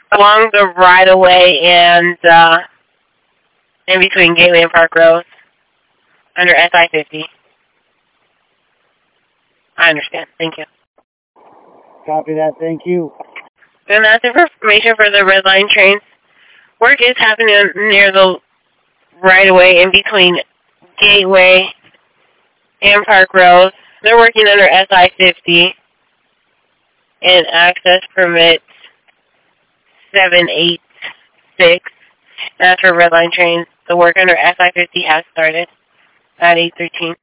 along the right-of-way and in between Gateway and Park Road under SI-50. I understand. Thank you. Copy that. Thank you. And that's information for the Red Line trains. Work is happening near the right-of-way in between Gateway and Park Road. They're working under SI-50 and access permit 786. That's for Red Line trains. The work under SI-50 has started at 8:13.